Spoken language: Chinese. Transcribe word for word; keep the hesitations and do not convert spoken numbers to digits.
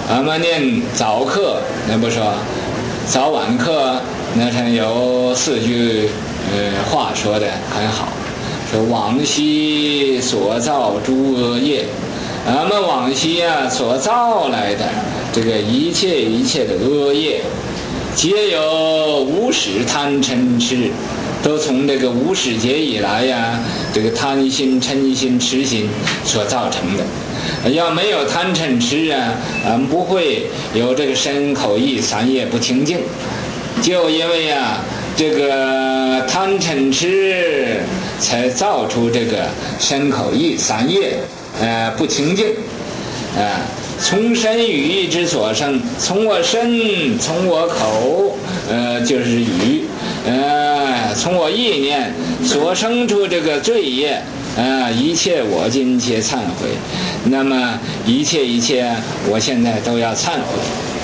我们念早课，那不说早晚课，那上有四句呃话说的很好，说往昔所造诸恶业，我们往昔啊所造来的这个一切一切的恶业，皆有无始贪嗔痴，都从这个无始劫以来呀，这个贪心、嗔心、痴心所造成的。要没有贪嗔痴啊，我们不会有这个身口意三业不清净。就因为呀，这个贪嗔痴，才造出这个身口意三业，呃，不清净，啊、呃，从身语意之所生，从我身，从我口，呃，就是语，呃，从我意念所生出这个罪业。啊，一切我今且忏悔，那么一切一切，我现在都要忏悔。